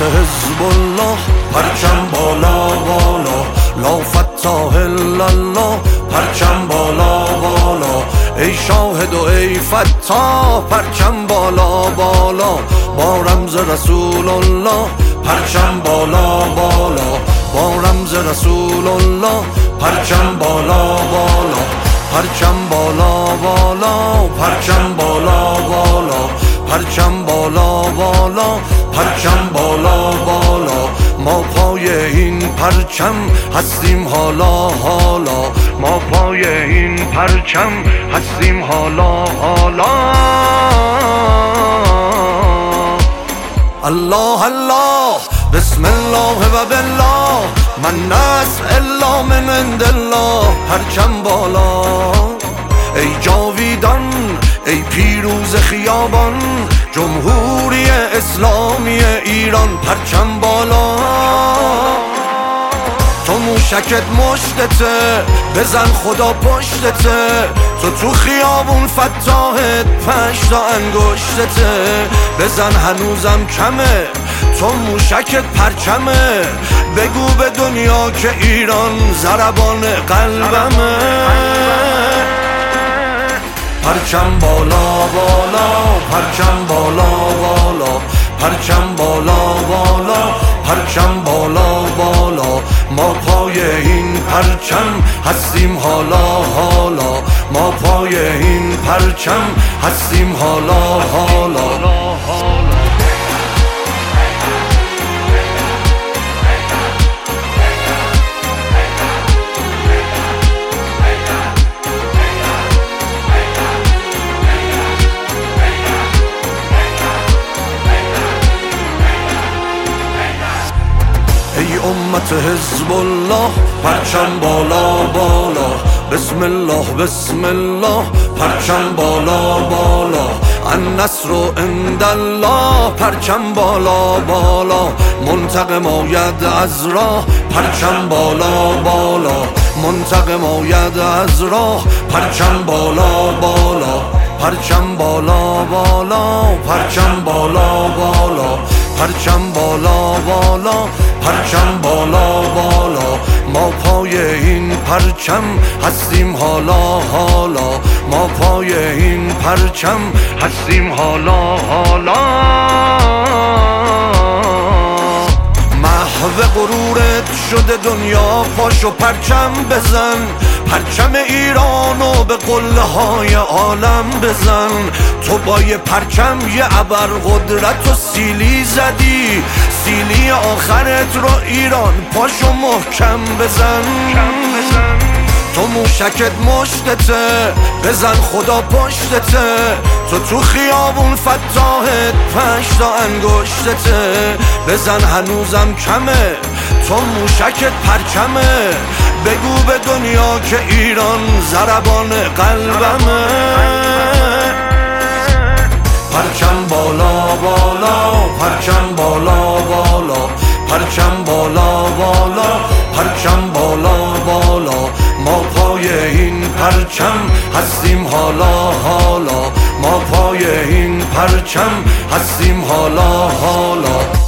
حزب الله، پرچم بالا بالا، لا فتاح الا الله، پرچم بالا بالا، ای شاهد و ای فتاح، پرچم بالا بالا، با رمز رسول الله، پرچم بالا بالا، با رمز رسول الله، پرچم بالا بالا، پرچم بالا بالا، پرچم بالا بالا، پرچم بالا بالا، پرچم بالا بالا، ما پای این پرچم هستیم حالا حالا، ما پای این پرچم هستیم حالا حالا. الله الله، بسم الله و بالله، من نصر الا من عند الله، پرچم بالا، ای جاویدان، ای پیروز خیابان، جمهوری اسلامی ایران، پرچم بالا. تو موشکت مشتته، بزن خدا پشتته، تو خیابون فتاحت 5 تا انگشتته، بزن هنوزم کمه، تو موشکت پرچمه، بگو به دنیا که ایران ضربان قلبمه. پرچم بالا بالا، پرچم بالا بالا، پرچم بالا بالا، پرچم بالا بالا، ما پای این پرچم هستیم حالا حالا، ما پای این پرچم هستیم حالا حالا. ای امت حزب الله، پرچم بالا بالا، بسم الله بسم الله، پرچم بالا بالا، النصر عند الله، پرچم بالا بالا، منتقم آید از راه، پرچم بالا بالا، منتقم آید از راه، پرچم بالا بالا، پرچم بالا بالا، پرچم بالا بالا، پرچم بالا بالا، پرچم بالا بالا، ما پای این پرچم هستیم حالا حالا، ما پای این پرچم هستیم حالا حالا. محو غرورت شده دنیا، پاشو پرچم بزن، پرچم ایرانو به قله های عالم بزن، تو با یه پرچم یه ابر قدرت و سیلی زدی، سیلی آخرت رو ایران، پاشو محکم بزن. تو موشکت مشتته، بزن خدا پشتته، تو خیابون فتاحت 5 تا انگشتته، بزن هنوزم کمه، تو موشکت پرچمه، بگو به دنیا که ایران ضربان قلبمه. پرچم بالا بالا، پرچم بالا بالا، پرچم بالا بالا، پرچم بالا بالا، ما پای این پرچم هستیم حالا حالا، ما پای این پرچم هستیم حالا حالا.